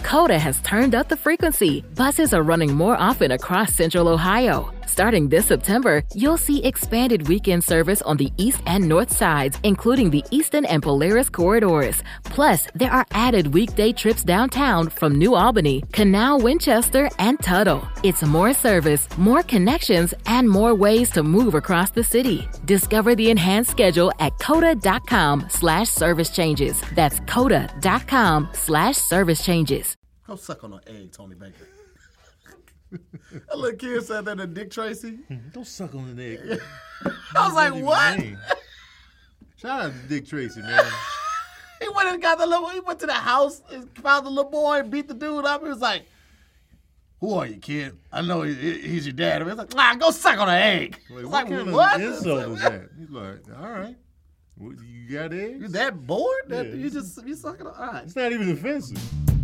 Coda has turned up the frequency. Buses are running more often across Central Ohio. Starting this September, you'll see expanded weekend service on the east and north sides, including the Eastern and Polaris corridors. Plus, there are added weekday trips downtown from New Albany, Canal, Winchester, and Tuttle. It's more service, more connections, and more ways to move across the city. Discover the enhanced schedule at coda.com/service changes. That's coda.com/service changes. Go suck on an egg, Tony Baker. That little kid said that to Dick Tracy. Don't suck on an egg. I was like, what? Shout out to Dick Tracy, man. He went and got he went to the house and found the little boy and beat the dude up. He was like, who are you, kid? I know he's your dad. He was like, go suck on an egg. Wait, what kind of insult was that? He's like, all right. You got eggs? You that bored? Yeah. You sucking on? All right. It's not even offensive.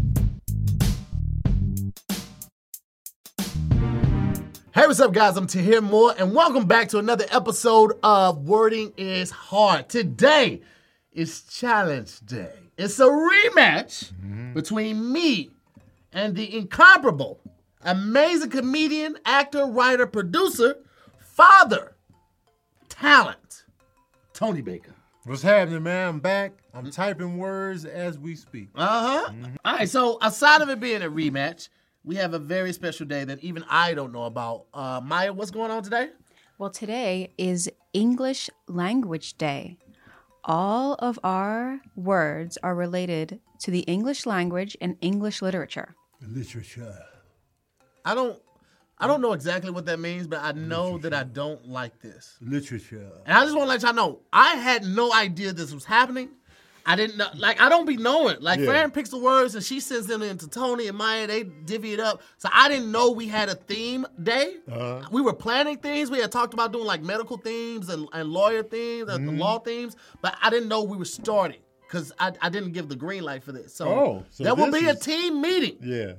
Hey, what's up, guys? I'm Tahir Moore, and welcome back to another episode of Wording is Hard. Today is Challenge Day. It's a rematch between me and the incomparable, amazing comedian, actor, writer, producer, father, talent, Tony Baker. What's happening, man? I'm back. I'm typing words as we speak. All right, so aside of it being a rematch, we have a very special day that even I don't know about. Maya, what's going on today? Well, today is English Language Day. All of our words are related to the English language and English literature. Literature. I don't know exactly what that means, but I know that I don't like this. Literature. And I just want to let y'all know, I had no idea this was happening. I didn't know, I don't be knowing. Fran picks the words and she sends them into Tony and Maya, they divvy it up. So I didn't know we had a theme day. We were planning things. We had talked about doing medical themes and lawyer themes and law themes, but I didn't know we were starting because I didn't give the green light for this. So there will be a team meeting. Yeah.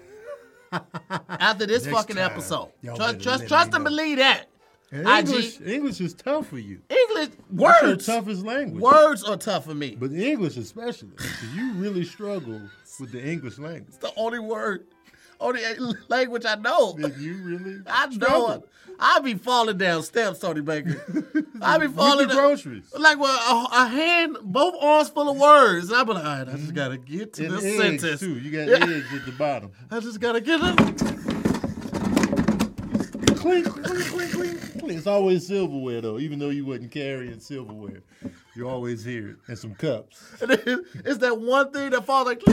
After this fucking episode. Trust and believe that. English is tough for you. English, words. It's your toughest language. Words are tough for me. But English especially. So you really struggle with the English language. It's the only language I know. Did you really? I know it. I be falling down steps, Tony Baker. I be falling down. Groceries. A hand, both arms full of words. And I be like, all right, I just got to get to this eggs sentence. Too. You got eggs at the bottom. I just got to get it. Clink, clink, clink, clink. It's always silverware, though, even though you wasn't carrying silverware. You always hear it. And some cups. It's that one thing that falls like...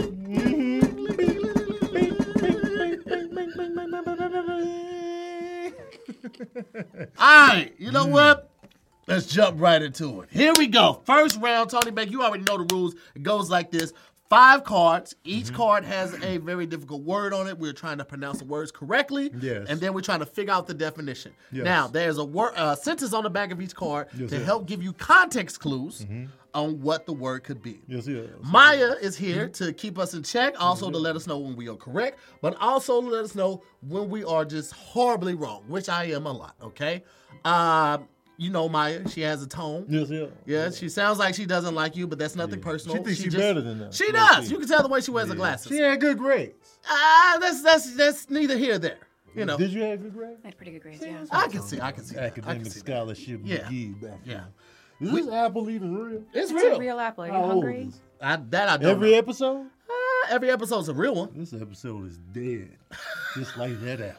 All right, you know what? Let's jump right into it. Here we go. First round, Tony Baker, you already know the rules. It goes like this. 5 cards. Each card has a very difficult word on it. We're trying to pronounce the words correctly. Yes. And then we're trying to figure out the definition. Yes. Now, there's a sentence on the back of each card to help give you context clues on what the word could be. Yes. Maya is here to keep us in check, also to let us know when we are correct, but also to let us know when we are just horribly wrong, which I am a lot, okay? You know Maya, she has a tone. Yes. Yeah, she sounds like she doesn't like you, but that's nothing personal. She thinks she's better than that. She does. You can tell the way she wears her glasses. She had good grades. That's neither here nor there. You know. Did you have good grades? I had pretty good grades, yeah. I can see. Academic scholarship McGee back then. Is this apple even real? It's It's real. a real apple. Are you How old hungry? is it? I don't Every know. episode? Every episode's a real one. This episode is dead. Just like that apple.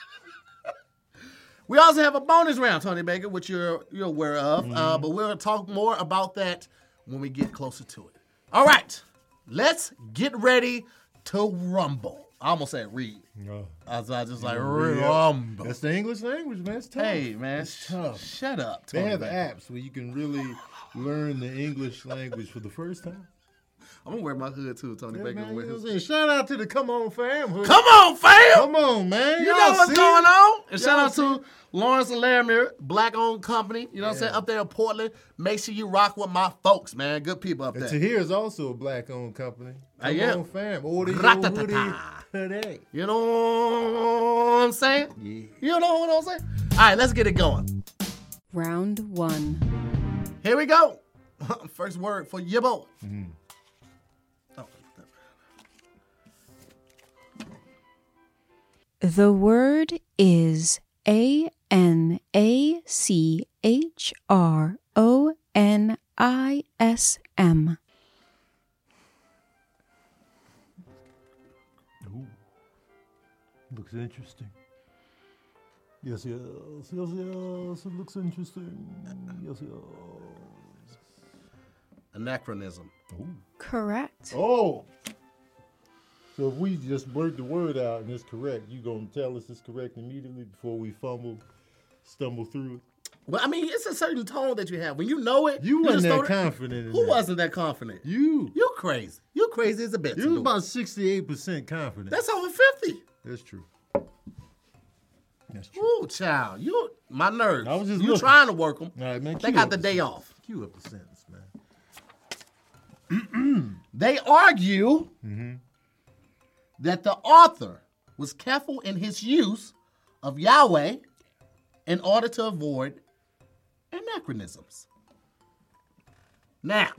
We also have a bonus round, Tony Baker, which you're aware of, but we're going to talk more about that when we get closer to it. All right, let's get ready to rumble. I almost said read. I was just like, rumble. That's the English language, man. It's tough. Hey, man, It's tough. Shut up, Tony They have Baker. apps where you can really learn the English language for the first time. I'm going to wear my hood, too, Tony Yeah, Baker. man, Wear you know his- what I'm saying? Shout out to the Come On Fam. Come on, fam! Come on, man. You Y'all know what's see going it? on? And shout Y'all out to Lawrence and Laramie, black-owned company, you know what I'm saying, up there in Portland. Make sure you rock with my folks, man. Good people up And there. Tahir is also a black-owned company. Come am. On Fam. Order your Ra-ta-ta-ta. hoodie today. You know what I'm saying? Yeah. You know what I'm saying? All right, let's get it going. Round 1. Here we go. First word for your boy. The word is ANACHRONISM. Ooh. Looks interesting. Yes, yes, yes, yes. It looks interesting. Yes, yes. Anachronism. Ooh. Correct. Oh. So if we just blurt the word out and it's correct, you gonna tell us it's correct immediately before we stumble through it? Well, I mean, it's a certain tone that you have. When you know it, You wasn't just that throw it- confident in Who that. wasn't that confident? You. You crazy. You crazy as a bitch. You was about 68% confident. That's over 50. That's true. That's true. Ooh, child. You, my nerves. I was just you looking. trying to work them. All right, man. They cue got up the day off. Cue up the sentence, man. They argue that the author was careful in his use of Yahweh in order to avoid anachronisms. Now,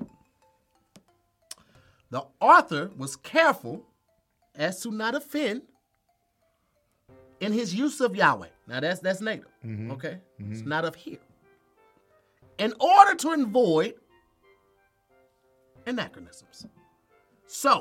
the author was careful as to not offend in his use of Yahweh. Now that's native, okay? It's not of here. In order to avoid anachronisms. So,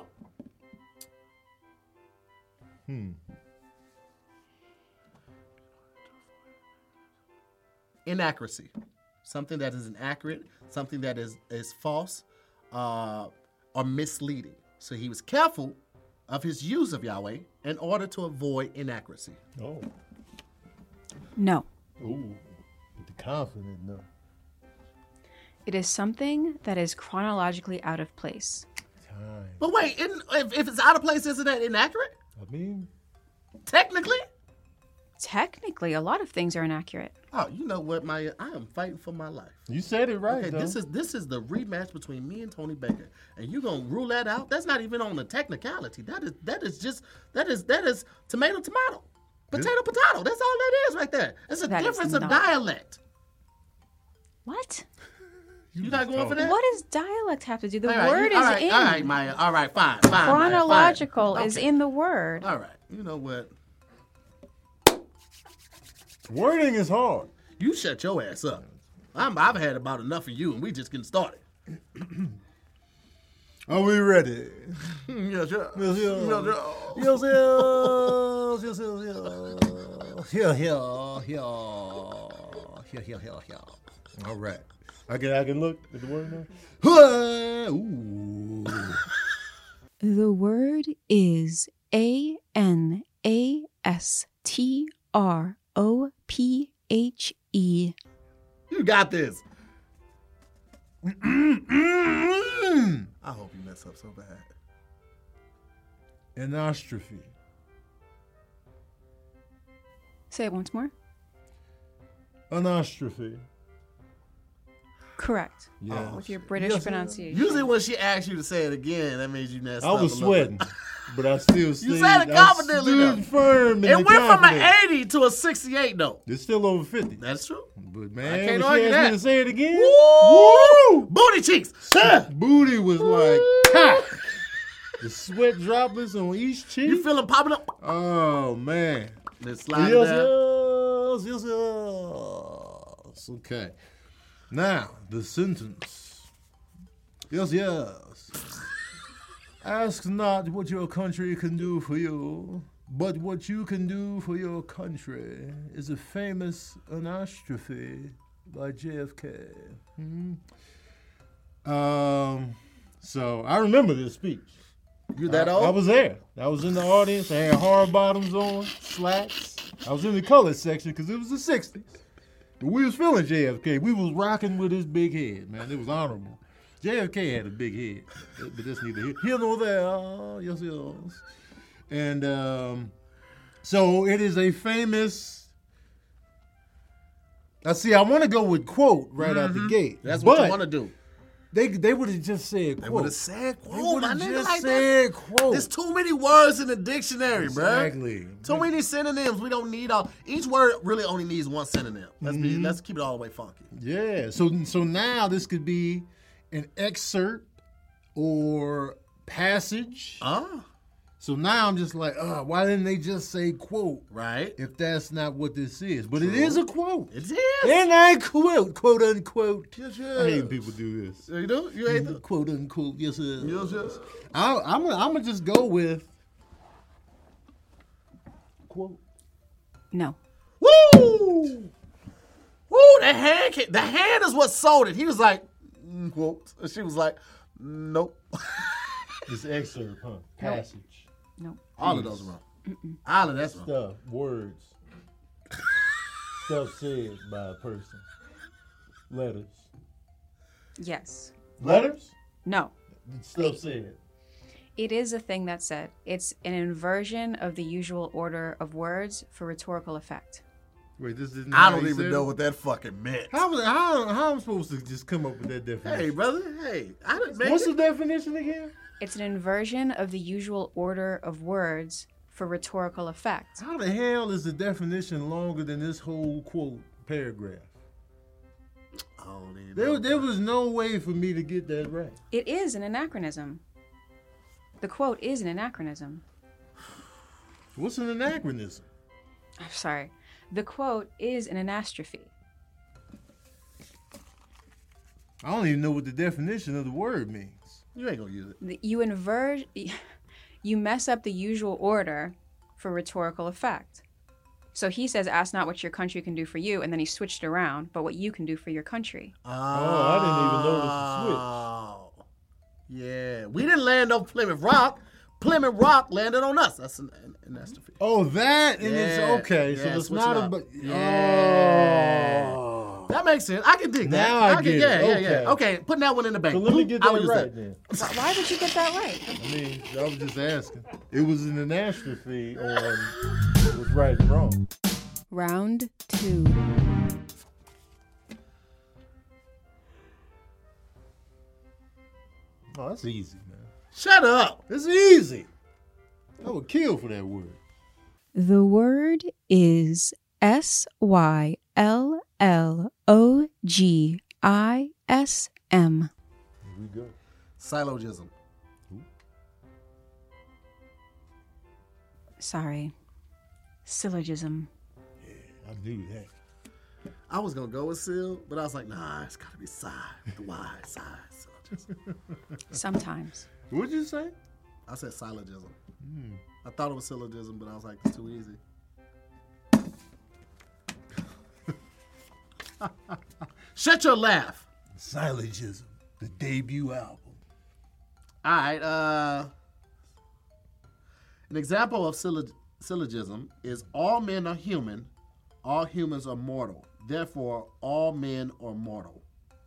inaccuracy. Something that is inaccurate, something that is false, or misleading. So he was careful of his use of Yahweh in order to avoid inaccuracy. Oh. No. Ooh. With the confident, no. It is something that is chronologically out of place. Time. But wait, if it's out of place, isn't that inaccurate? I mean, Technically? Technically, a lot of things are inaccurate. Oh, you know what, Maya? I am fighting for my life. you said it right, Okay, though. this is the rematch between me and Tony Baker, and you gonna rule that out? That's not even on the technicality. That is tomato, potato. That's all that is right there. It's a That is difference of not. dialect. What? You not going for that? What does dialect have to do? The All right, word is all right, in. all right, Maya. All right, fine. Maya, fine. Chronological is Okay. in the word. All right. You know what? Wording is hard. You shut your ass up. I've had about enough of you, and we just getting started. Are we ready? Yes, sir. Yes, yes. Yes, sir. Yes, yes, yes, yes, yes. Here. All right. I can look at the word now. Ooh. The word is ANASTROPHE. You got this. I hope you mess up so bad. Anostrophe. Say it once more. Anostrophe. Correct. Yeah. With your British Yes, pronunciation. Usually when she asks you to say it again, that means you messed I up. was a little bit. sweating, but I still stayed. said it confidently, I stood though. firm in It the went from confidence. an 80 to a 68, though. It's still over 50. That's true. But I man, can't when argue she asked that. me to say it again, Woo! Booty cheeks. booty was like, ha! The sweat droplets on each cheek. You feeling popping up? Oh man. Let's slide Yes, down. yes. Okay. Now, the sentence. Yes. Ask not what your country can do for you, but what you can do for your country is a famous anostrophe by JFK. So I remember this speech. You that old? I was there. I was in the audience. I had hard bottoms on, slacks. I was in the colored section because it was the 60s. But we was feeling JFK. We was rocking with his big head, man. It was honorable. JFK had a big head, but that's neither here nor there. Yes. And so it is a famous. I want to go with quote right out the gate. That's what But you want to do. They would have just said quote. They would have said They quote. would My have nigga, just like said that. quote. There's too many words in the dictionary, Exactly. bruh. Too many synonyms. We don't need all. Each word really only needs one synonym. Let's keep it all the way funky. Yeah. So now this could be an excerpt or passage So now I'm just like, why didn't they just say quote? Right. If that's not what this is. But it is a quote. It is. And I quote unquote. Yes, I hate when people do this. You do? You hate the Quote unquote, yes, sir. Yes, yes. I'm gonna just go with quote. No. Woo! Woo! The hand is what sold it. He was like, quote. And she was like, nope. This excerpt, huh? Passage. No. All of those wrong. All of that's wrong. Stuff, words. Stuff said by a person. Letters. Yes. Letters? No. Stuff said. It is a thing that's said. It's an inversion of the usual order of words for rhetorical effect. Wait, this isn't. I don't even know what that fucking meant. How am I supposed to just come up with that definition? Hey, brother. Hey, I didn't make What's it. the definition again? It's an inversion of the usual order of words for rhetorical effect. How the hell is the definition longer than this whole quote paragraph? Oh, man. There was no way for me to get that right. It is an anachronism. The quote is an anachronism. What's an anachronism? I'm sorry. The quote is an anastrophe. I don't even know what the definition of the word means. You ain't gonna use it. You mess up the usual order for rhetorical effect. So he says, ask not what your country can do for you, and then he switched around, but what you can do for your country. I didn't even notice the switch. Yeah. We didn't land on Plymouth Rock. Plymouth Rock landed on us. That's an anastrophe. Oh, that and it's Yeah. okay. Yeah, So it's switch not it up. a. Yeah. Oh. That makes sense. I can dig that. Now I get it. Yeah. Okay. Okay, put that one in the bank. So let me get I'll that use right then. Why would you get that right? I mean, I was just asking. It was an anastrophe on what was right and wrong. Round 2. Oh, that's easy, man. Shut up. It's easy. I would kill for that word. The word is SYLLOGISM. Here we go. Syllogism. Sorry. Syllogism. I knew that. I was gonna go with Syl, but I was like, nah, it's gotta be Psy. The Y, Psy, syllogism. Sometimes. What'd you say? I said syllogism. I thought it was syllogism, but I was like, it's too easy. Shut your laugh. Syllogism, the debut album. All right. An example of syllogism is all men are human, all humans are mortal. Therefore, all men are mortal.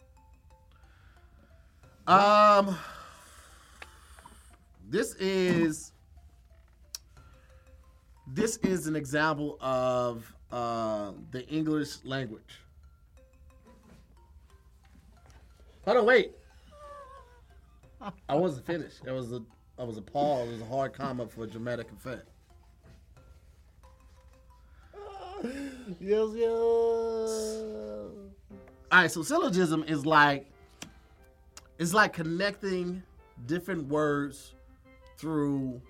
This is an example of the English language. Hold on, wait. I wasn't finished. I was a pause. It was a hard comma for dramatic effect. Yes. All right, so syllogism is like connecting different words through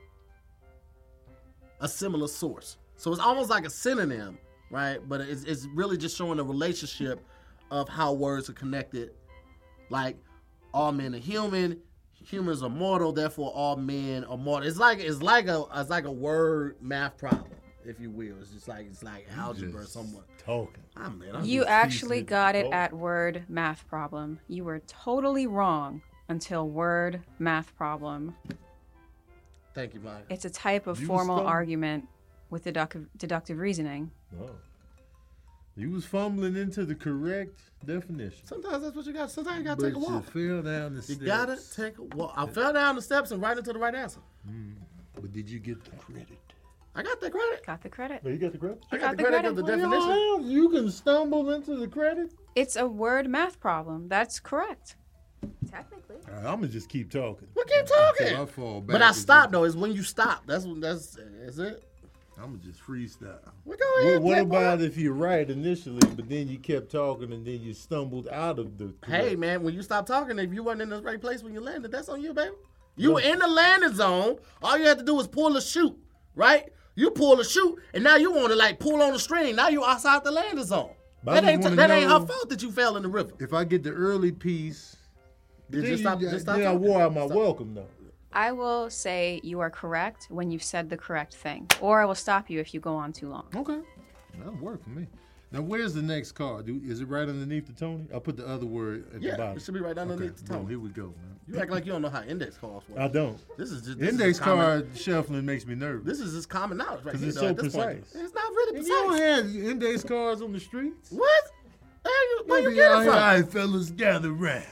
a similar source. So it's almost like a synonym, right? But it's really just showing a relationship of how words are connected. Like all men are human, humans are mortal, therefore all men are mortal. It's like a word math problem, if you will. It's like algebra somewhat. Talking. You actually got it at word math problem. You were totally wrong until word math problem. Thank you, Maya. It's a type of formal argument with deductive reasoning. Oh. You was fumbling into the correct definition. Sometimes that's what you got. Sometimes you got to take a walk. But you fell down the steps. You got to take a walk. I fell down the steps and right into the right answer. But did you get the credit? I got the credit. Got the credit. Oh, you got the credit? I got the the credit of the definition. You can stumble into the credit? It's a word math problem. That's correct. Technically. All right, I'm going to just keep talking. We keep talking. Until I fall back. But I stopped, though. It's when you stop. That's it. I'm going to just freestyle. We go ahead. What about if you're right initially, but then you kept talking and then you stumbled out of the correct? Hey, man, when you stop talking, if you weren't in the right place when you landed, that's on you, baby. You were in the landing zone. All you had to do was pull a chute, right? You pull a chute, and now you want to like pull on the string. Now you outside the landing zone. That ain't her fault that you fell in the river. If I get the early piece, Just stop I wore out my welcome though. I will say you are correct when you've said the correct thing, or I will stop you if you go on too long. Okay, that'll work for me. Now, where's the next card? Is it right underneath the Tony? I'll put the other word at the bottom. It should be right underneath the Tony. Here we go, man. You act like you don't know how index cards work. I don't. This is just Index card shuffling makes me nervous. This is just common knowledge, right? Because it's so so precise. It's not really You precise. don't have index cards on the streets. What? Where you get it from? All right, fellas, gather round.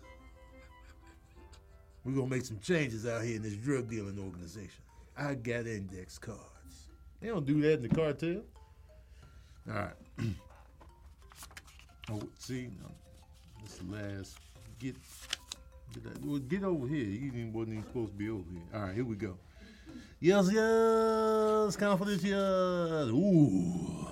We're going to make some changes out here in this drug dealing organization. I got index cards. They don't do that in the cartel. All right. Oh, see, this last, get over here. You wasn't even supposed to be over here. All right, here we go. Yes, confidence, yes. Ooh.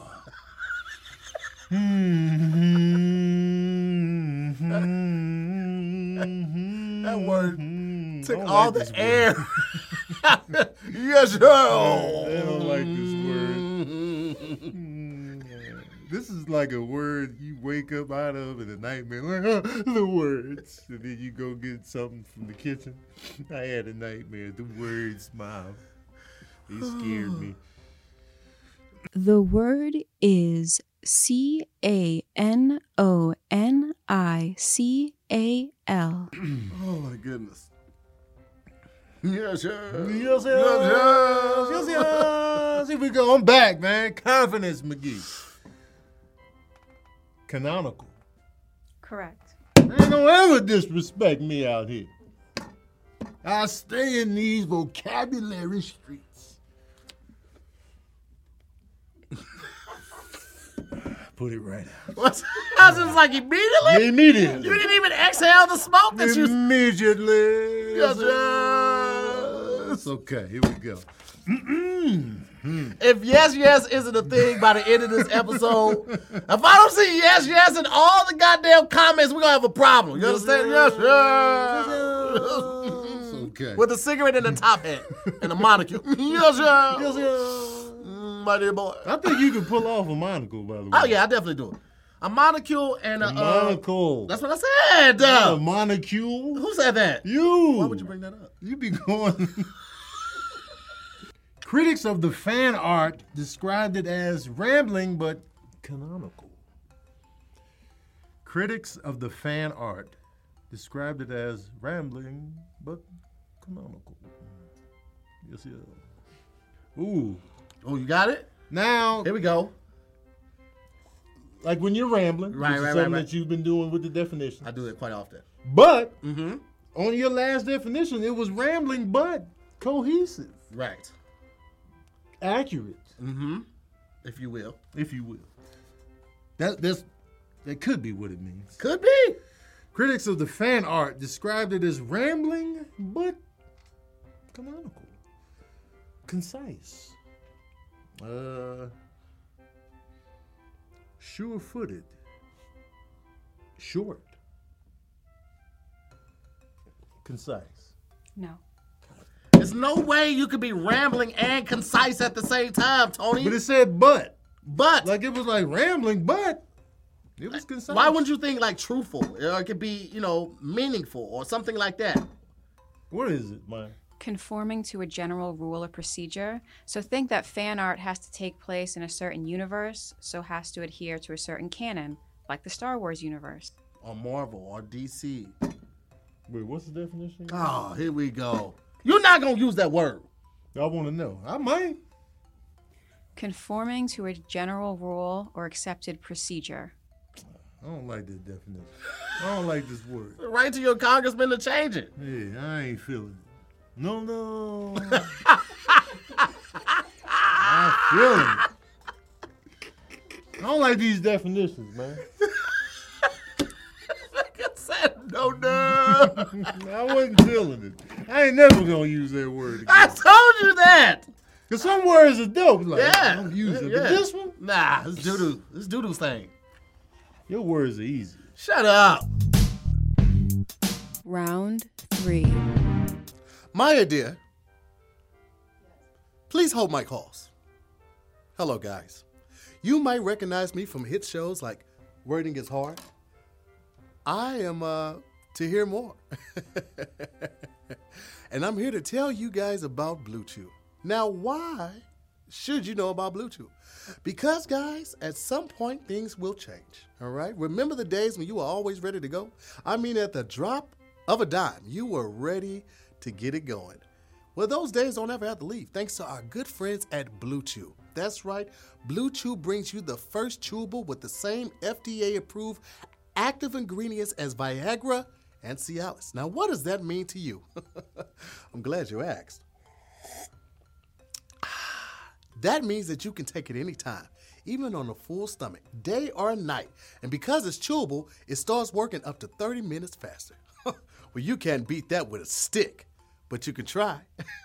That word took all the air. Yes, sir. I don't like this word. This is like a word you wake up out of in a nightmare. Like, the words. And then you go get something from the kitchen. I had a nightmare. The words, Mom. They scared me. The word is CANONICAL. Oh, my goodness. Yes, sir. Yes, yes, yes, yes. Here we go. I'm back, man. Confidence, McGee. Canonical. Correct. Ain't no ever disrespect me out here. I stay in these vocabulary streets. Put it right out. What's I was just like immediately? Immediately. You didn't even exhale the smoke that you. Immediately. Yes, yes. It's okay. Here we go. If yes isn't a thing by the end of this episode, if I don't see yes in all the goddamn comments, we're gonna have a problem. You understand? Yes, It's okay. With a cigarette and a top hat and a monocle. Yes, my dear boy. I think you can pull off a monocle, by the way. Oh yeah, I definitely do it. A monocle and a monocle. That's what I said. A monocule. Who said that? You. Why would you bring that up? You be going. Critics of the fan art described it as rambling but canonical. Critics of the fan art described it as rambling but canonical. Yes, yeah. Ooh. Oh, you got it? Now, Here we go. like when you're rambling, Right, which is something that you've been doing with the definition. I do it quite often. But on your last definition, it was rambling but cohesive, Right. accurate, If you will. if you will. That could be what it means. Could be. Critics of the fan art described it as rambling but canonical, concise, sure-footed, short, concise. No. There's no way you could be rambling and concise at the same time, Tony. But it said but. But Like it was like rambling, but it was concise. why wouldn't you think like truthful? Or it could be, meaningful or something like that. What is it, man? Conforming to a general rule or procedure. So think that fan art has to take place in a certain universe, so has to adhere to a certain canon, like the Star Wars universe. Or Marvel or DC. Wait, what's the definition? Oh, here we go. You're not going to use that word. I want to know. I might. Conforming to a general rule or accepted procedure. I don't like that definition. I don't like this word. Write to your congressman to change it. Hey, I ain't feeling it. No. I'm feeling it. I don't like these definitions, man. Like I said, no. I wasn't feeling it. I ain't never gonna use that word again. I told you that. Cause some words are dope. Like, Yeah. I'm using it. Yeah. But this one, Nah, it's doo-doo. It's doo-doo's thing. your words are easy. Shut up. Round 3. Maya, dear, please hold my calls. Hello, guys. You might recognize me from hit shows like Wording is Hard. I am to hear more. And I'm here to tell you guys about Blue Chew. Now, why should you know about Blue Chew? Because, guys, at some point, things will change, all right? Remember the days when you were always ready to go? I mean, at the drop of a dime, you were ready to get it going. Well, those days don't ever have to leave, thanks to our good friends at Blue Chew. That's right, Blue Chew brings you the first chewable with the same FDA-approved active ingredients as Viagra and Cialis. Now, what does that mean to you? I'm glad you asked. That means that you can take it anytime, even on a full stomach, day or night. And because it's chewable, it starts working up to 30 minutes faster. Well, you can't beat that with a stick, but you can try.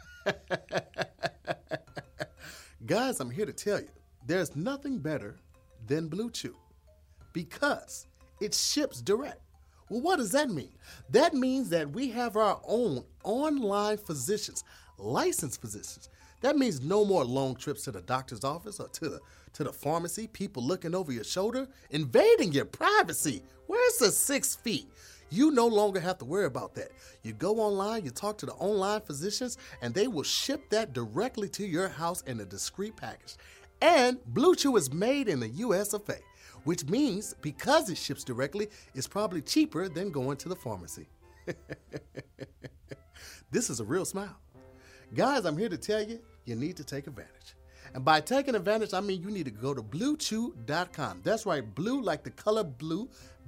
Guys, I'm here to tell you, there's nothing better than Blue Chew because it ships direct. Well, what does that mean? That means that we have our own online physicians, licensed physicians. That means no more long trips to the doctor's office or to the pharmacy, people looking over your shoulder, invading your privacy. Where's the 6 feet? You no longer have to worry about that. You go online, you talk to the online physicians, and they will ship that directly to your house in a discreet package. And Blue Chew is made in the US of A, which means because it ships directly, it's probably cheaper than going to the pharmacy. This is a real smile. Guys, I'm here to tell you, you need to take advantage. And by taking advantage, I mean you need to go to BlueChew.com. That's right, blue like the color blue,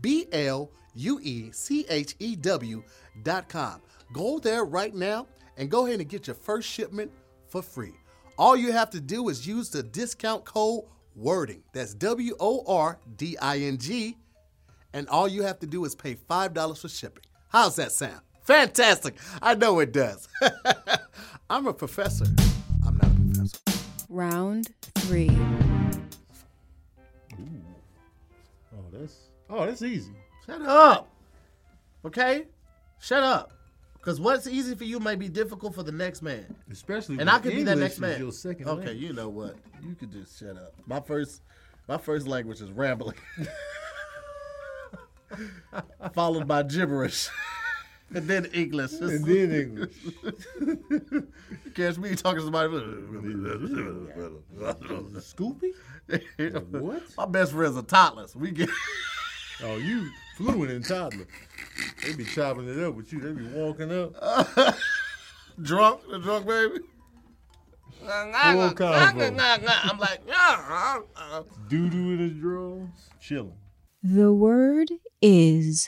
BlueChew.com. Go there right now and go ahead and get your first shipment for free. All you have to do is use the discount code WORDING. That's WORDING. And all you have to do is pay $5 for shipping. How's that sound? Fantastic. I know it does. I'm a professor. I'm not a professor. Round 3. That's easy. Shut up. Okay? Shut up. Because what's easy for you may be difficult for the next man. Especially and when I could be that English next man. is your second okay, language. you know what? You could just shut up. My first language is rambling. Followed by gibberish. And then English. And then English. Catch me talking to somebody. Scoopy? What? My best friends are toddlers. We get Oh, you fluent in toddler. They be chopping it up with you. They be walking up. drunk, the drunk baby. Full combo. I'm like, Doo-doo in his drawers. Chilling. The word is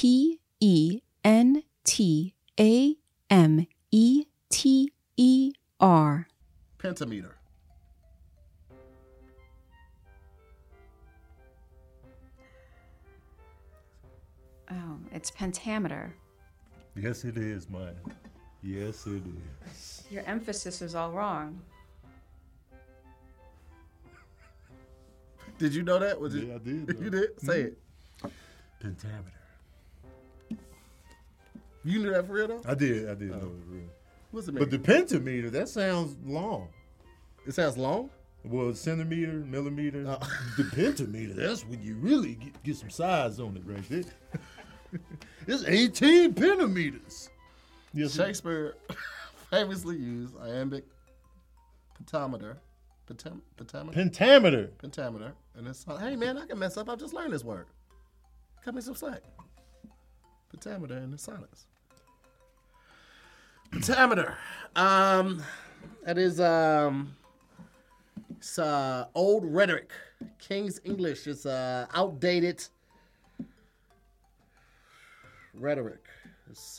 Pentameter. Pentameter. Oh, it's pentameter. Yes, it is, man. Yes, it is. Your emphasis is all wrong. Did you know that? Yeah, I did. You did? Say it. Pentameter. You knew that for real though? I did know it real. What's it mean? But the pentameter, that sounds long. It sounds long? Well, centimeter, millimeter. The pentameter, that's when you really get some size on it right there. It's 18 pentameters. Yes, Shakespeare famously used iambic pentameter. Pentameter. Pentameter. And it's hey man, I can mess up. I just learned this word. Cut me some slack. Pentameter in the sonnets. Pentameter. That is it's old rhetoric. King's English. It's outdated rhetoric. It's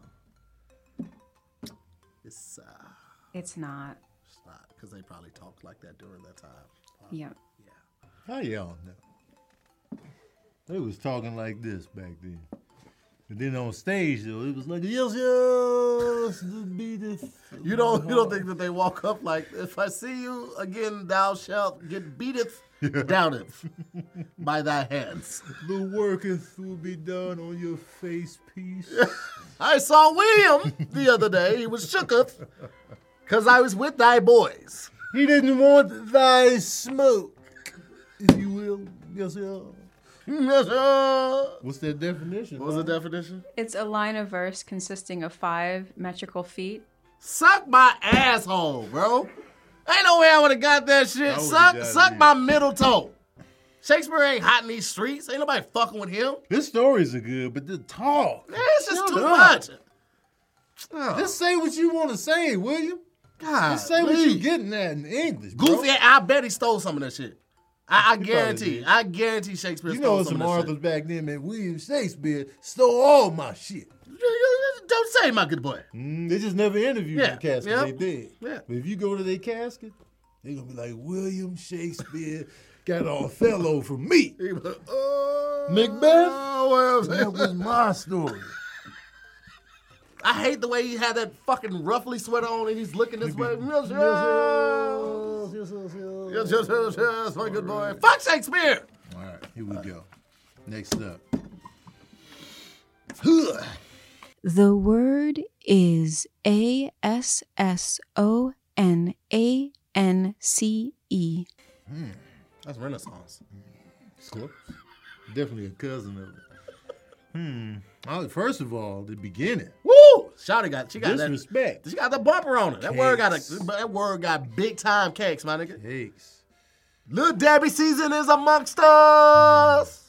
not. It's not because they probably talked like that during that time. Yeah. How y'all know? They was talking like this back then. And then on stage, though, it was like, yes, be this. You don't think that they walk up like, if I see you again, thou shalt get beateth downeth by thy hands. The worketh will be done on your face piece. I saw William the other day. He was shooketh because I was with thy boys. He didn't want thy smoke, if you will. Yes, sir. Yes, sir. What's that definition? What was the definition? It's a line of verse consisting of 5 metrical feet. Suck my asshole, bro. Ain't no way I would have got that shit. Suck my middle toe. Shakespeare ain't hot in these streets. Ain't nobody fucking with him. His stories are good, but the talk. It's just too up. much. Just say what you want to say, William. God, Just say what you getting at in English, bro. Goofy, I bet he stole some of that shit. I He guarantee. probably I guarantee Shakespeare You stole know some some of that authors back then, man. William Shakespeare stole all my shit. shit. Don't say, my good boy. They just never interviewed Yeah, the casket. yeah. They did. Yeah. But if you go to their casket, they're going to be like, William Shakespeare got Othello from me. He was like, Macbeth? well, That was my story. I hate the way he had that fucking ruffly sweater on and he's looking this way. Yes, yes, my good boy. Fuck Shakespeare. All right, here we go. Next up. The word is ASSONANCE. That's Renaissance. Close. Definitely a cousin of it. First of all, the beginning. Woo! Shawty she got that. Disrespect. She got the bumper on it. That word Cakes. got big time cakes, my nigga. Cakes. Little Debbie season is amongst us.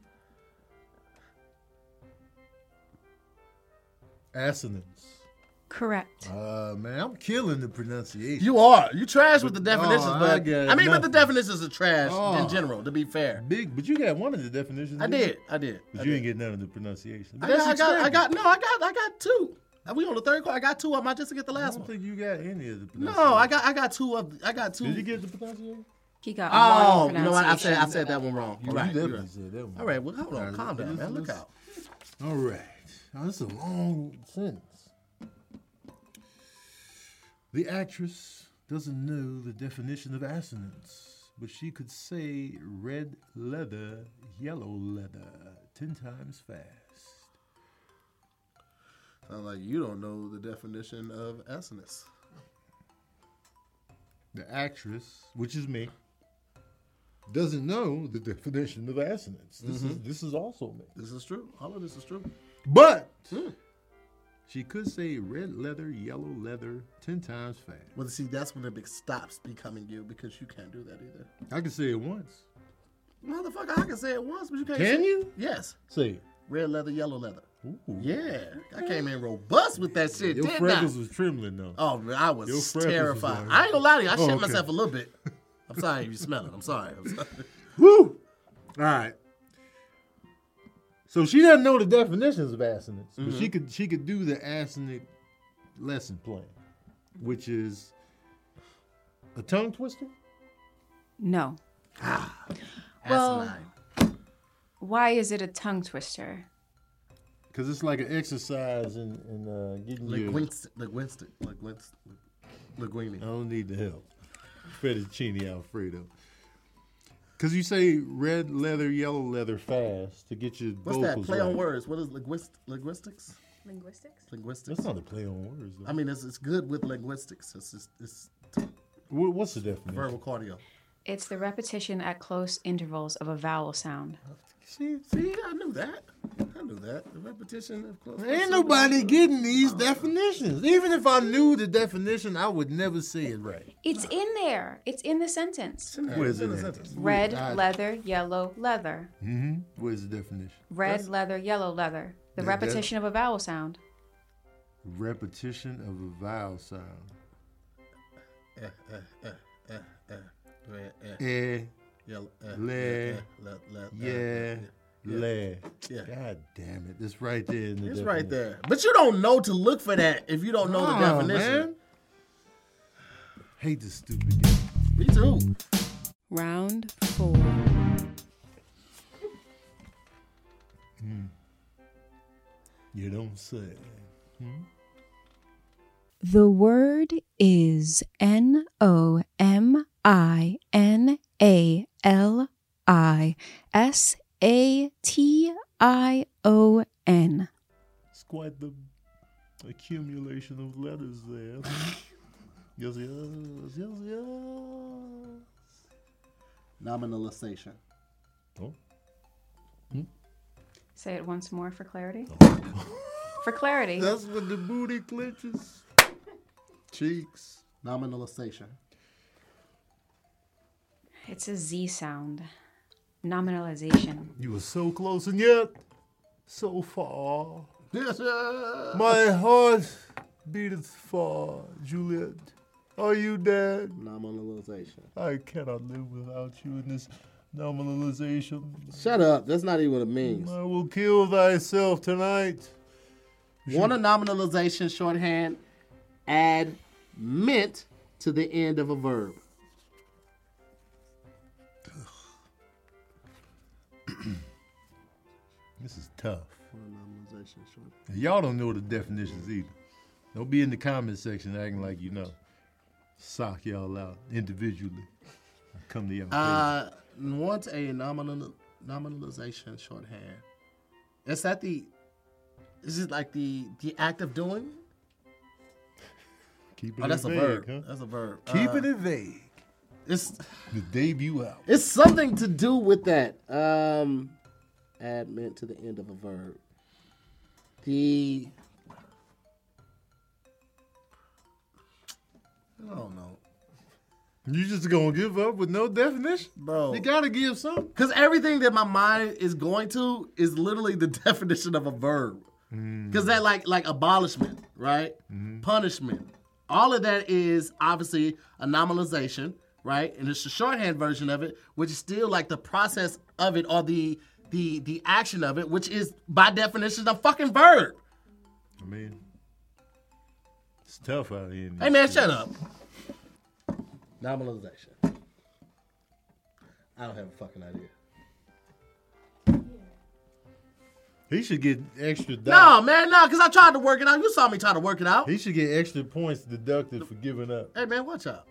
Assonance. Correct. Man, I'm killing the pronunciation. You are. You trash with the definitions, I got but but the nothing. definitions are trash Oh. in general, to be fair. Big, but you got one of the definitions. I didn't did. you? But I you did. didn't get none of the pronunciation. But I that's got expected. I got two. Are we on the third call? I got two of them. I just to get the I last don't one. think you got any of the pronunciation. No, I got two. Did you get the pronunciation? He got Oh, one you know what? I pronunciation. said that one wrong. You're Oh, right. you You're definitely right. said that one. All right, well, hold on. All right, Calm down, man. Look let's- out. All right. Now, that's a long sentence. The actress doesn't know the definition of assonance, but she could say red leather, yellow leather 10 times fast. Sounds like you don't know the definition of assonance. The actress, which is me, doesn't know the definition of assonance. This is also me. This is true. All of this is true. But she could say red leather, yellow leather 10 times fast. Well, see, that's when it stops becoming you because you can't do that either. I can say it once. Motherfucker, I can say it once, but you can't. Can say you? Yes. Say it. Red leather, yellow leather. Ooh. Yeah. I came in robust with that shit, Your didn't freckles I? was trembling though. Oh, man, I Your was freckles was terrified. on. I ain't gonna lie to you. I Oh, shit okay. myself a little bit. I'm sorry if you smell it. I'm sorry. Woo! All right. So she doesn't know the definitions of assonance, but she could do the assonant lesson plan, which is a tongue twister. No. Well- Asinine. Why is it a tongue twister? Because it's like an exercise in getting you. Linguini. I don't need the help. Fettuccine Alfredo. Because you say red leather, yellow leather fast to get your What's vocals that? Play on right. words. What is linguistics? Linguistics? Linguistics. That's not a play on words, though. I mean, it's good with linguistics. It's What's the definition? verbal cardio. It's the repetition at close intervals of a vowel sound. See, I knew that. The repetition of close. Ain't nobody getting these definitions. Even if I knew the definition, I would never say it right. It's in there. It's in the sentence. Where's in it the at? sentence. Red leather, yellow leather. Where's the definition? Red leather, yellow leather. The That- repetition of a vowel sound. Repetition of a vowel sound. Yellow, Le- Yeah. Le. Yeah. God damn it. It's right there in the It's definition. right there. But you don't know to look for that if you don't know the Oh, definition. man. Hate this stupid game. Me too. Round 4. You don't say. The word is NOMINALISATION. It's quite the accumulation of letters there. Yes. Nominalization. Oh. Say it once more for clarity. For clarity. That's when the booty clenches. Cheeks. Nominalization. It's a Z sound. Nominalization. You were so close and yet so far. My heart beateth far, Juliet. Are you dead? Nominalization. I cannot live without you in this nominalization. Shut up. That's not even what it means. I will kill thyself tonight. Want a nominalization shorthand? Add ment to the end of a verb. This is tough. Want a nominalization shorthand? Y'all don't know the definitions either. Don't be in the comment section acting like you know. Sock y'all out individually. Come to your face. Want a nominalization shorthand? Is it like the act of doing? Keep it Oh, that's vague, a verb. huh? That's a verb. Keeping it vague. It's The debut out. it's something to do with that. Add ment to the end of a verb. I don't know. You just gonna give up with no definition? Bro. You gotta give something. Because everything that my mind is going to is literally the definition of a verb. Because that like abolishment, right? Punishment. All of that is obviously a nominalization, right? And it's a shorthand version of it, which is still like the process of it or the action of it, which is by definition a fucking verb. I mean, it's tough out here. Hey man, shut up. Nominalization. I don't have a fucking idea. He should get extra. No, man, no, because I tried to work it out. You saw me try to work it out. He should get extra points deducted for giving up. Hey man, watch out.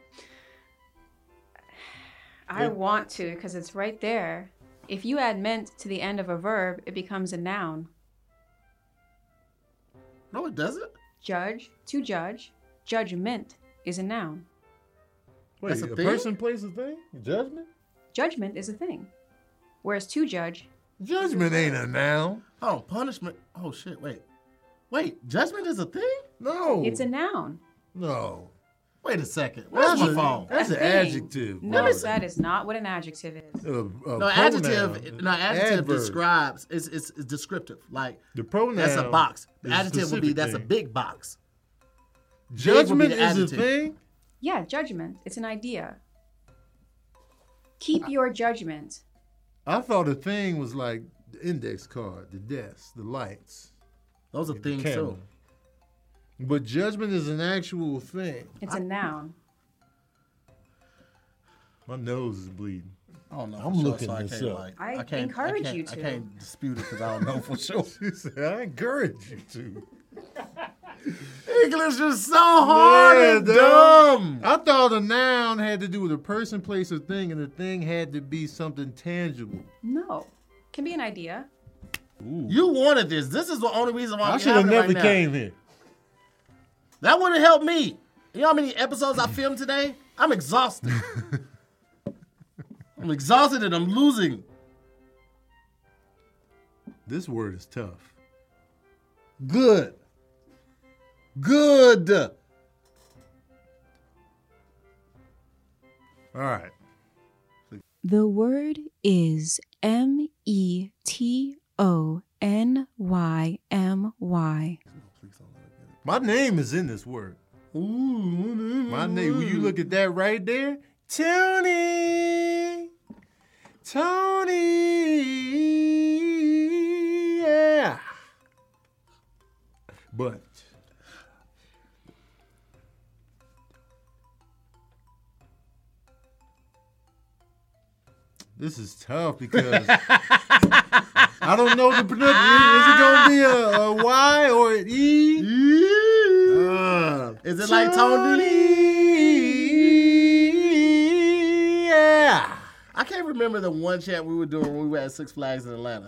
I want to because it's right there. If you add ment to the end of a verb, it becomes a noun. No, it doesn't. Judge, to judge. Judgment is a noun. Wait, That's a a thing? person, place, a thing? Judgment? Judgment is a thing. Whereas to judge, Judgment ain't a noun. Oh, punishment. Oh shit. Wait. Judgment is a thing? No. it's a noun. No. Wait a second. Where's my phone? That's A an thing. adjective. No, that is not what an adjective is. No, adjective describes. It's descriptive. Like The pronoun. that's a box. The is a adjective would be specific that's a thing. big box. Judgment the is a adjective. thing? Yeah, judgment. It's an idea. Keep your judgment. I thought a thing was like the index card, the desk, the lights. Those are things camera. too. But judgment is an actual thing. It's a noun. My nose is bleeding. I don't know. I'm for sure, looking so this can't, up. like, I can't- encourage you I to. can't dispute it because I don't know for sure. She said, I encourage you to. English is so hard and dude. dumb. I thought a noun had to do with a person, place, or thing, and the thing had to be something tangible. No. Can be an idea. You wanted this. This is the only reason why I I'm should have having it never right now. came here. That would have helped me. You know how many episodes I filmed today? I'm exhausted. I'm exhausted and I'm losing. This word is tough. Good. Good. All right. The word is METONYMY. My name is in this word. My name, when you look at that right there, Tony, yeah. But this is tough because I don't know the pronunciation. Is it gonna be a Y or an E? Is it like Tony? Yeah. I can't remember the one chant we were doing when we were at Six Flags in Atlanta.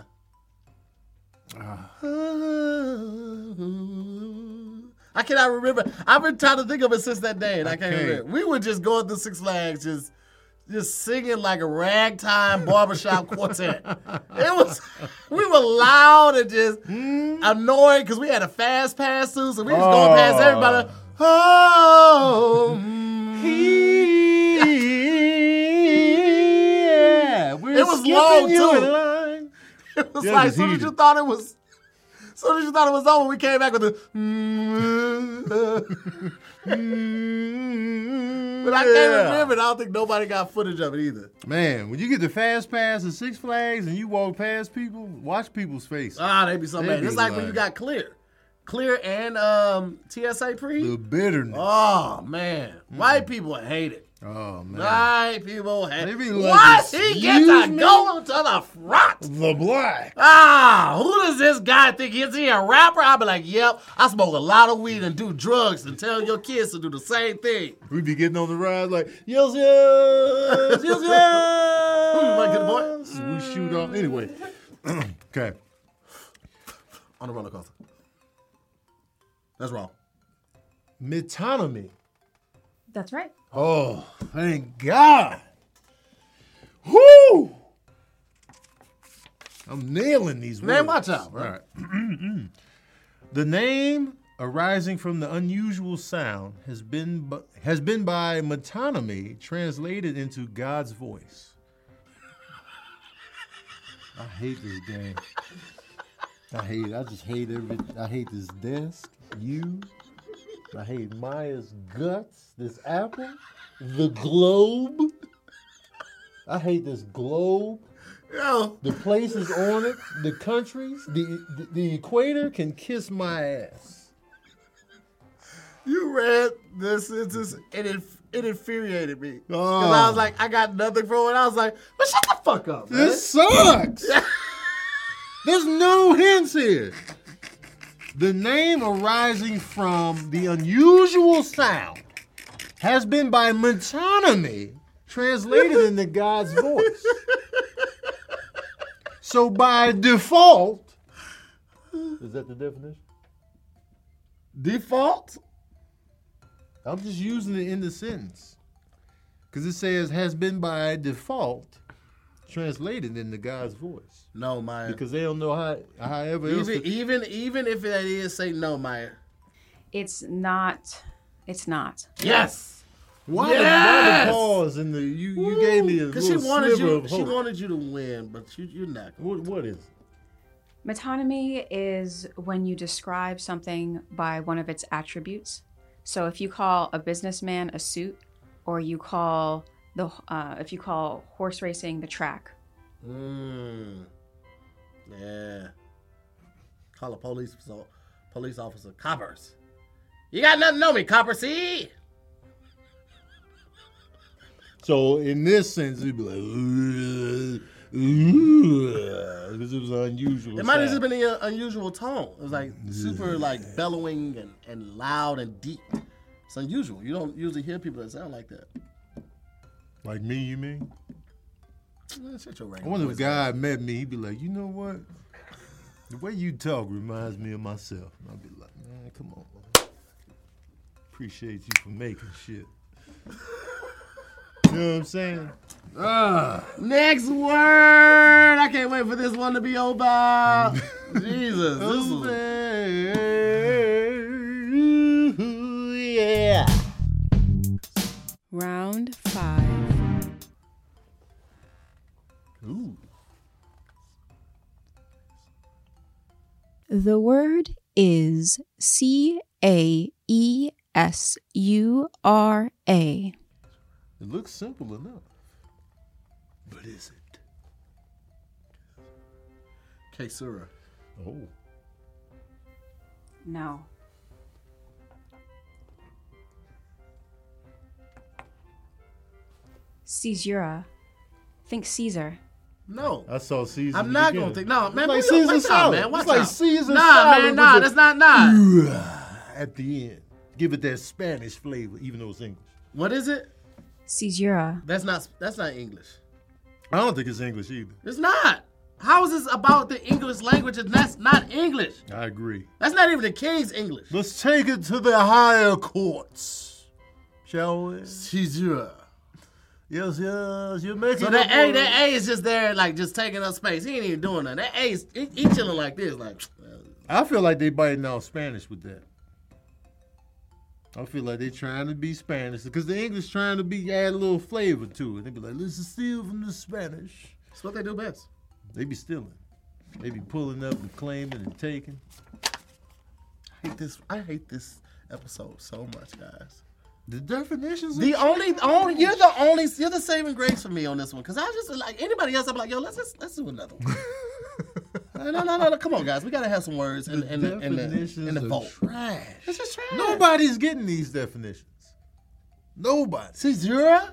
I cannot remember. I've been trying to think of it since that day, and I can't remember. We were just going through Six Flags, just singing like a ragtime barbershop quartet. We were loud and just annoying because we had a fast pass too, so we was going past everybody. It was long too. It was like as soon as you thought it was over, we came back with the. But I can't remember it. I don't think nobody got footage of it either. Man, when you get the fast pass at Six Flags and you walk past people, watch people's faces. They be so mad. It's like when you got Clear and TSA Pre. The bitterness. Oh man, white people hate it. Oh man, white people hate it. Like, why he get to go to the front? The black. Who does this guy think is he a rapper? I'll be like, yep, I smoke a lot of weed and do drugs and tell your kids to do the same thing. We be getting on the ride like, yes, yes, yes, yes. Like, good boy. We shoot off. Anyway, okay. On the roller coaster. That's wrong. Metonymy. That's right. Oh, thank God. Whoo! I'm nailing these words. Man, watch out, bro. All right. The name arising from the unusual sound has been by metonymy translated into God's voice. I hate this game. I hate this desk. I hate Maya's guts, this apple, the globe. I hate this globe. Yo. The places on it, the countries, the equator can kiss my ass. You read this sentence and it infuriated me. Because I was like, I got nothing from it. I was like, but shut the fuck up, man. This sucks. There's no hints here. The name arising from the unusual sound has been by metonymy translated into God's voice. So by default, is that the definition? Default? I'm just using it in the sentence. Because it says has been by default translated into God's voice. No, Maya. Because they don't know however else. Even if that is, say no, Maya. It's not. It's not. Yes. Why the pause in the you gave me a little sliver of hope. She wanted you to win, but you're not. What is it? Metonymy is when you describe something by one of its attributes. So if you call a businessman a suit, or you call if you call horse racing the track. Yeah. Call a police officer coppers. You got nothing on me, copper. See? So in this sense, it'd be like, because it was unusual. It might have just been an unusual tone. It was like super like bellowing and loud and deep. It's unusual. You don't usually hear people that sound like that. Like me, you mean? I wonder if God met me, he'd be like, you know what? The way you talk reminds me of myself. And I'd be like, man, come on, man. Appreciate you for making shit. You know what I'm saying? Next word. I can't wait for this one to be over. Jesus. Yeah. Round 5. Ooh. The word is CAESURA. It looks simple enough. But is it? Kesura. Oh. No. Caesura. Think Caesar. No. I saw Caesar. I'm not going to think. No, man. It's like wait Caesar out, salad. man. Watch It's like out. Caesar Nah, salad. man. Nah, that's not. At the end. Give it that Spanish flavor, even though it's English. What is it? Caesura. That's not English. I don't think it's English either. It's not. How is this about the English language and that's not English? I agree. That's not even the king's English. Let's take it to the higher courts, shall we? Caesura. Yes, you're making. So that A is just there, like just taking up space. He ain't even doing that. That A is he chilling like this, like. I feel like they biting off Spanish with that. I feel like they trying to be Spanish because the English trying to be add a little flavor to it. They be like, let's steal from the Spanish. That's what they do best. They be stealing. They be pulling up and claiming and taking. I hate this episode so much, guys. The definitions. You're the saving grace for me on this one, because I just like anybody else. I'm like, yo, let's do another one. No, come on, guys, we gotta have some words in the vote. Trash. It's just trash. Nobody's getting these definitions. Nobody. Caesura?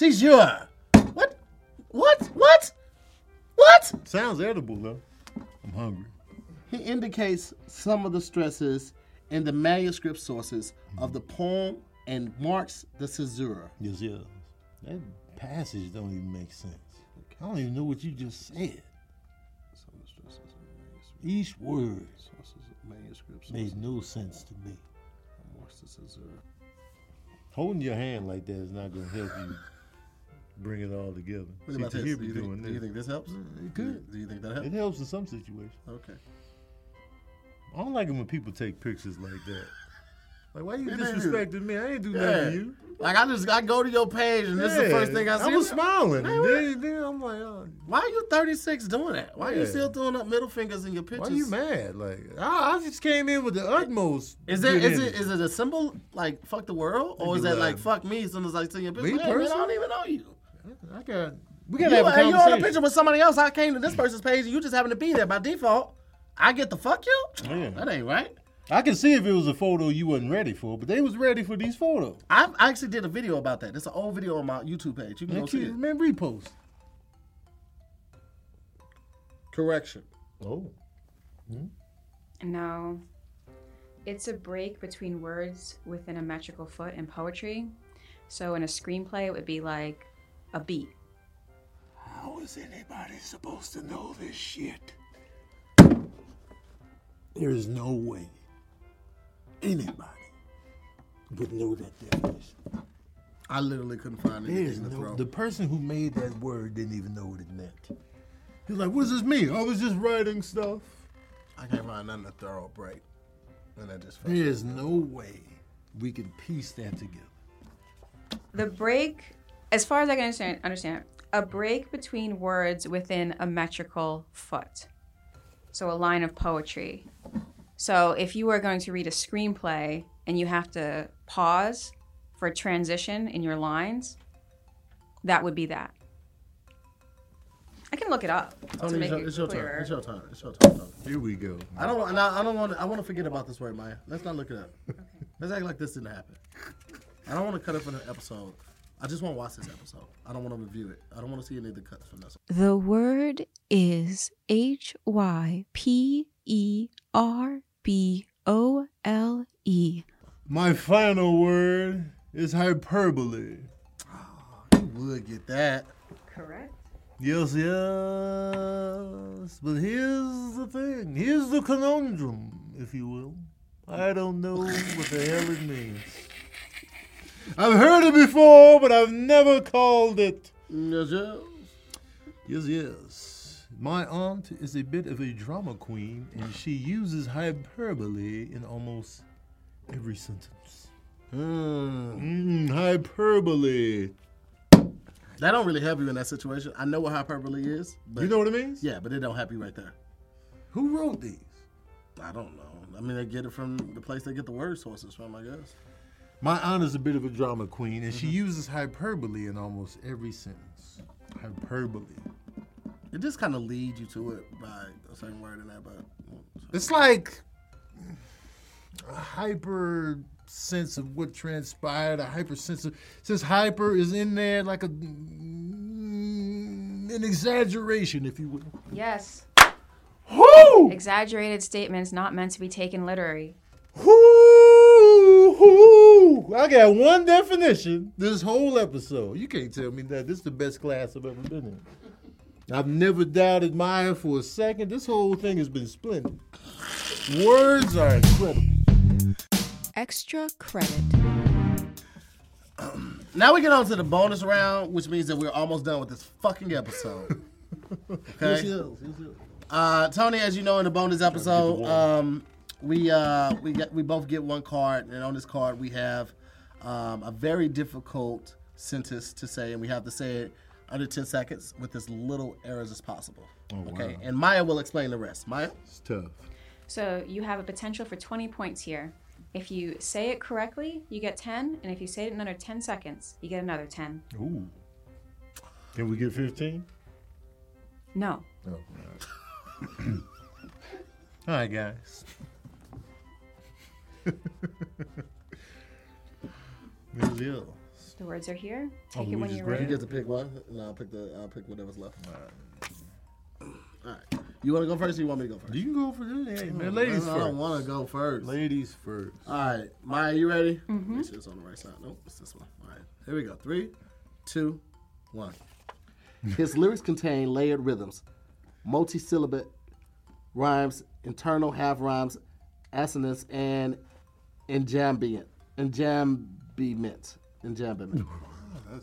What? Sounds edible though. I'm hungry. He indicates some of the stresses in the manuscript sources of the poem and marks the caesura. Yes. That passage don't even make sense. I don't even know what you just said. Some of the stresses in the manuscript. Each word Sources of manuscripts. made no sense to me. Marks the caesura. Holding your hand like that is not going to help you bring it all together. What about this? Do you think this helps? It could. Do you think that helps? It helps in some situations. Okay. I don't like it when people take pictures like that. Like, why you What they do? disrespecting me? I ain't do nothing to you. Like I go to your page and this is the first thing I see. I was smiling. Man, And then I'm like, why are you 36 doing that? Why are you Yeah. still throwing up middle fingers in your pictures? why are you mad? Like, I just came in with the utmost. Is good it energy. a symbol like fuck the world, or is Maybe that like like- fuck me as soon as I see your picture? Me Hey, man, I personally? don't even know you. We gotta have a You're conversation. on a picture with somebody else. I came to this person's page and you just happen to be there by default. I get the fuck you? Yeah. That ain't right. I can see if it was a photo you wasn't ready for, but they was ready for these photos. I actually did a video about that. It's an old video on my YouTube page. You can go see it. Man, repost. Correction. Oh. No. It's a break between words within a metrical foot in poetry. So in a screenplay, it would be like a beat. How is anybody supposed to know this shit? There is no way anybody would know that definition. I literally couldn't find There's anything to throw. the person who made that word didn't even know what it meant. He was like, what does this mean? I was just writing stuff. I can't find nothing to throw a break. And that just There's no way we can piece that together. The break, as far as I can understand, a break between words within a metrical foot. So a line of poetry. So if you were going to read a screenplay and you have to pause for a transition in your lines, that would be that. I can look it up to Tony, make it's it your clearer. turn. It's your turn. It's your turn. Tony. Here we go. I want to forget about this word, Maya. Let's not look it up. Let's act like this didn't happen. I don't want to cut up an episode. I just want to watch this episode. I don't want to review it. I don't want to see any of the cuts from this. The word is HYPERBOLE. My final word is hyperbole. You would get that. Correct. Yes. But here's the thing. Here's the conundrum, if you will. I don't know what the hell it means. I've heard it before, but I've never called it. Yes. My aunt is a bit of a drama queen, and she uses hyperbole in almost every sentence. Hyperbole. That don't really help you in that situation. I know what hyperbole is. But You know what it means? Yeah, but it don't help you right there. Who wrote these? I don't know. I mean, they get it from the place they get the word sources from, I guess. My aunt is a bit of a drama queen, and she uses hyperbole in almost every sentence. Hyperbole. It just kind of leads you to it by a certain word in there, but It's like a hyper sense of what transpired, a hyper sense of, since hyper is in there like a An exaggeration, if you will. Yes. Whoo! Exaggerated statements not meant to be taken literally. Whoo! I got one definition this whole episode. You can't tell me that. This is the best class I've ever been in. I've never doubted Maya for a second. This whole thing has been splendid. Words are incredible. Extra credit. Now we get on to the bonus round, which means that we're almost done with this fucking episode. Okay. Tony, as you know, in the bonus episode, we both get one card, and on this card we have a very difficult sentence to say, and we have to say it under 10 seconds with as little errors as possible. Okay, wow. And Maya will explain the rest. Maya? It's tough. So you have a potential for 20 points here. If you say it correctly, you get 10, and if you say it in under 10 seconds, you get another 10. Ooh. Can we get 15? No. Oh, all right. All right, guys. The words are here. Take it when you're ready. You get to pick one, and I'll pick whatever's left. All right. You want to go first, or you want me to go first? You can go for this. Hey, man, ladies first. I don't want to go first. Ladies first. All right, Maya, you ready? Mm-hmm. Make sure it's on the right side. Nope, it's this one. All right, here we go. 3, 2, 1. His lyrics contain layered rhythms, multi-syllable rhymes, internal half rhymes, assonance, and enjambment. Enjambment. That's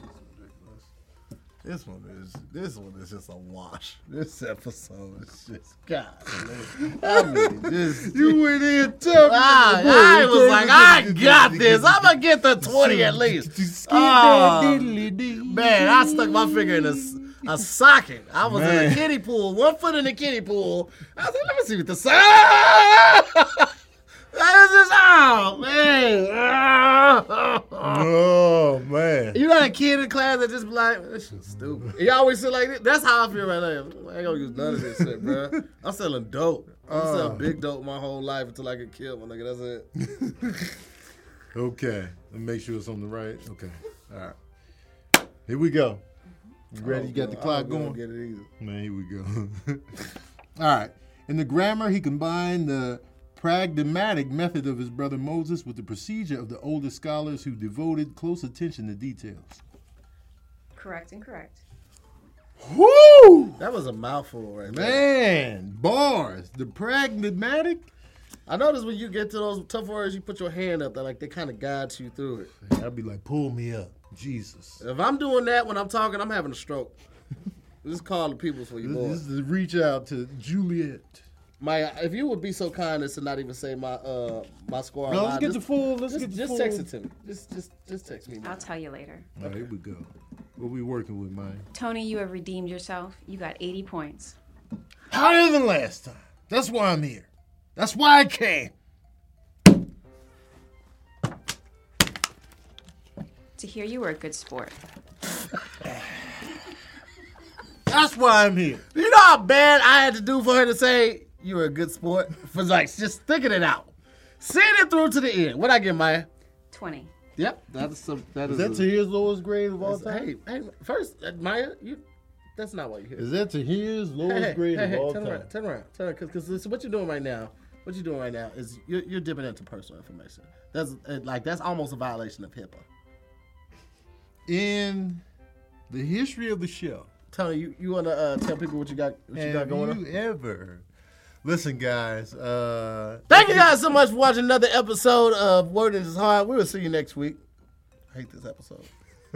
ridiculous. This one is just a wash. This episode is just God. I mean, you went in tough. I was like, I got this. I'm gonna get the 20 at least. Man, I stuck my finger in a socket. I was in a kiddie pool, 1 foot in the kiddie pool. I was like, let me see what the sound. That is just, oh, man. Oh, man. You know that kid in class that just be like, this shit's stupid. He always sit like this. That's how I feel right now. I ain't gonna use none of this shit, bro. I'm selling dope. I'm selling big dope my whole life until I get killed, my nigga. That's it. Okay. Let me make sure it's on the right. Okay. All right. Here we go. You ready? You got the clock going? Get it easy. Man, here we go. All right. In the grammar, he combined the pragmatic method of his brother Moses with the procedure of the older scholars who devoted close attention to details. Correct and correct. Woo! That was a mouthful right there. Man, bars. The pragmatic. I notice when you get to those tough words, you put your hand up there like they kind of guide you through it. I'd be like, pull me up. Jesus. If I'm doing that when I'm talking, I'm having a stroke. Just call the people for you, boy. This is reach out to Juliet. Maya, if you would be so kind as to not even say my score. No, let's get the full. Just text it to me. Just text me. I'll tell you later. All right, here we go. What we working with, Maya? Tony, you have redeemed yourself. You got 80 points. Higher than last time. That's why I'm here. That's why I came. To hear you were a good sport. That's why I'm here. You know how bad I had to do for her to say you were a good sport? For like just thinking it out. Seeing it through to the end. What'd I get, Maya? 20. Yep. Is that Tahir's lowest grade of all time? Hey, first, Maya, that's not why you're here. Is that Tahir's lowest grade of all time? Turn around. Because what you're doing right now is you're dipping into personal information. That's almost a violation of HIPAA. In the history of the show, Tony, you want to tell people what you got going on? Have you ever? Listen, guys. Thank you guys so much for watching another episode of Word Is Hard. We will see you next week. I hate this episode.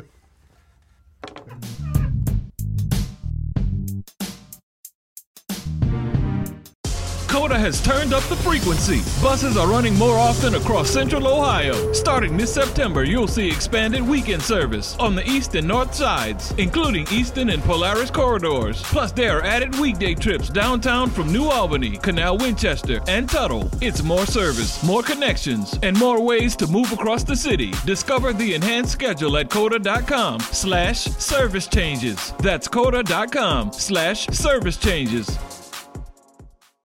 Coda has turned up the frequency. Buses are running more often across Central Ohio. Starting this September, you'll see expanded weekend service on the east and north sides, including Eastern and Polaris corridors. Plus, there are added weekday trips downtown from New Albany, Canal Winchester, and Tuttle. It's more service, more connections, and more ways to move across the city. Discover the enhanced schedule at coda.com/service changes. That's coda.com/service changes.